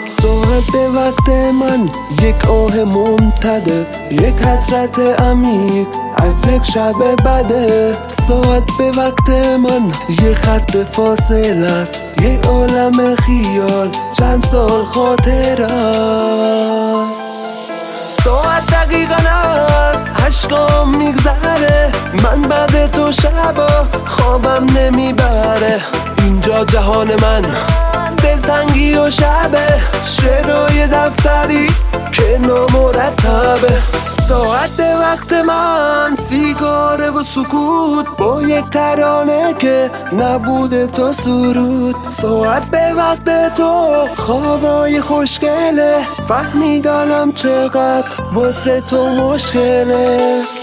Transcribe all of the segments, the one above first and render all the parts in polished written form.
ساعت به وقت من یک آه ممتده، یک حسرت عمیق از یک شب بده. ساعت به وقت من یک خط فاصل است، یک عالم خیال چند سال خاطر است. ساعت دقیقا است 8 میگذره، من بعد تو شبا خوابم نمیبره. اینجا جهان من دلتنگی و شبه، شعرهای دفتری که نامرتبه. ساعت به وقت من سیگاره و سکوت با یک ترانه که نبوده تا سرود. ساعت به وقت تو خوابای خوشگله، فهمیدم چقدر واسه تو مشکله.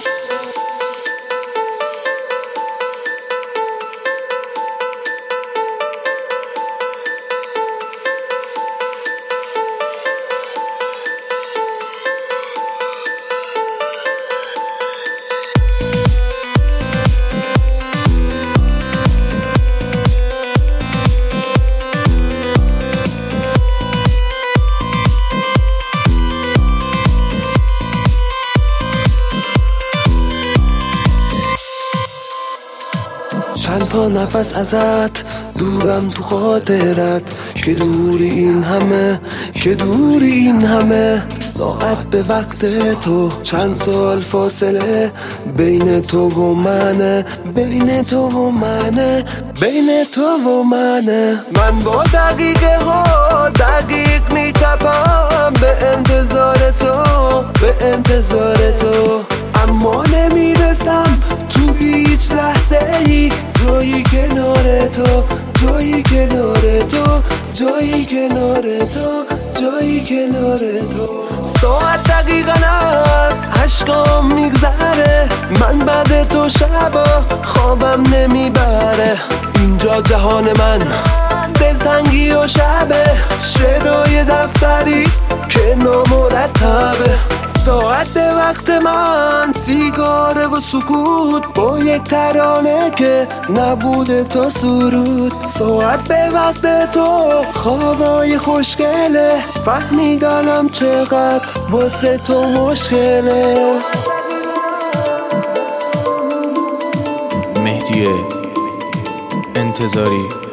چند تا نفس ازت دورم تو خاطرت، که دوری این همه، که دوری این همه. ساعت به وقت تو چند سال فاصله بین تو و منه، بین تو و منه، بین تو و منه. من با دقیقه ها دقیق میتپم به انتظار تو، به انتظار تو. اما نمیرسم تو هیچ لحظه ای، جایی کنار تو، جایی کنار تو، جایی کنار تو، جایی کنار تو. ساعت دقیقا است 8 میگذره، من بعد تو شبا خوابم نمیبره. اینجا جهان من دلتنگی و شبه، شعرهای دفتری که نامرتبه. ساعت به وقت من سیگاره و سکوت با یک ترانه که نبوده تا سرود. ساعت به وقت تو خوابای خوشگله، فهمیدم چقدر واسه تو مشکله. مهدی انتظاری.